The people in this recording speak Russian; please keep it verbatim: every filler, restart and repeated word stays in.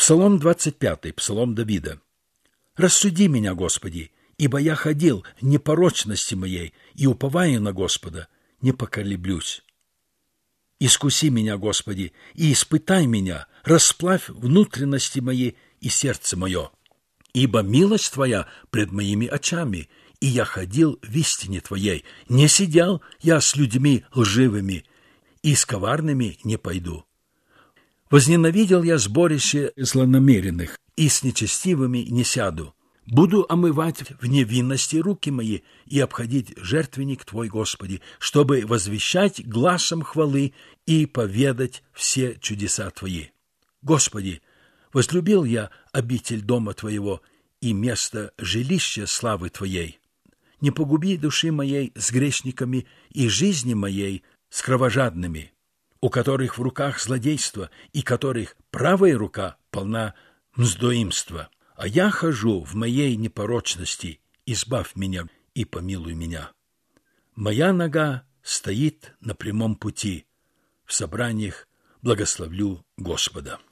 Псалом двадцать пятый, псалом Давида. «Рассуди меня, Господи, ибо я ходил в непорочности моей, и, уповая на Господа, не поколеблюсь. Искуси меня, Господи, и испытай меня, расплавь внутренности мои и сердце мое. Ибо милость Твоя пред моими очами, и я ходил в истине Твоей. Не сидел я с людьми лживыми, и с коварными не пойду. Возненавидел я сборище злонамеренных, и с нечестивыми не сяду. Буду омывать в невинности руки мои и обходить жертвенник Твой, Господи, чтобы возвещать гласом хвалы и поведать все чудеса Твои. Господи, возлюбил я обитель дома Твоего и место жилища славы Твоей. Не погуби души моей с грешниками и жизни моей с кровожадными, у которых в руках злодейство и которых правая рука полна мздоимства. А я хожу в моей непорочности, избавь меня и помилуй меня. Моя нога стоит на прямом пути, в собраниях благословлю Господа».